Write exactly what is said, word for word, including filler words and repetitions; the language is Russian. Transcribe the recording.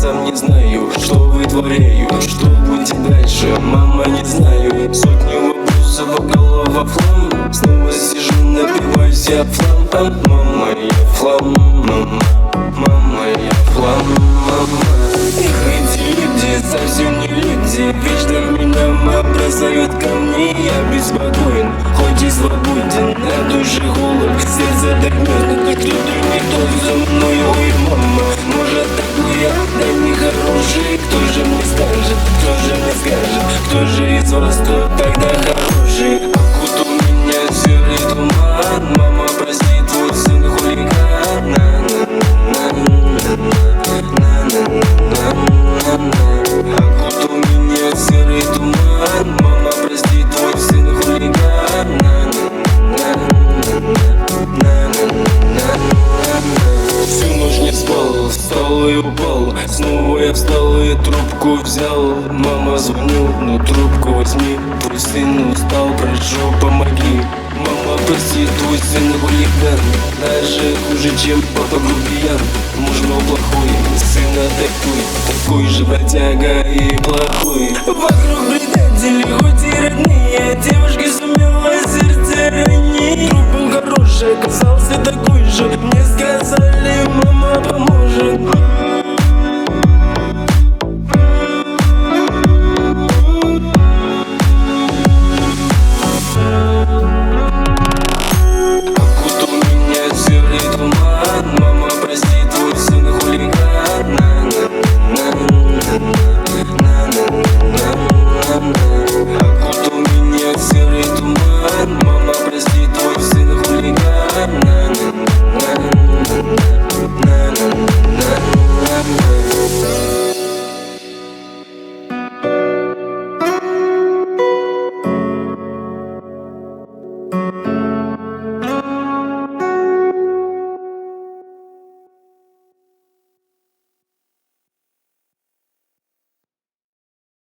сам не знаю, что вытворяю, что будет дальше, мама, не знаю. Сотни вопросов, а голова флам. Снова сижу, напиваюсь, я флам. А мама, я флам, мама, мама, я флам, мама. Эх, эти люди совсем не люди, вечно меня бросают камни. Я беспокоен, хоть и свободен, на душе холод, сердце так мерно. Никто, никто за мной, ой, мама. Может, такой я, да не хороший. Кто же мне скажет, кто же мне скажет, кто же из вас кто тогда хороший? Откуда у меня серый туман? Мама, прости, твой сын хулиган. Откуда у меня серый туман? Мама, прости, твой сын хулиган. Всю ночь не спал, встал и упал. Снова я встал и трубку взял. Мама, звоню, но трубку возьми. Твой сын устал, прошу, помоги. Мама, прости, твой сын хулиган. Даже хуже, чем папа грубиян. Муж был плохой, сына такой, такой же бродяга и плохой. Вокруг предатели, хоть и родные. Девушка сумела сердце ранить. Друг был хороший, оказался такой же. Мне сказали,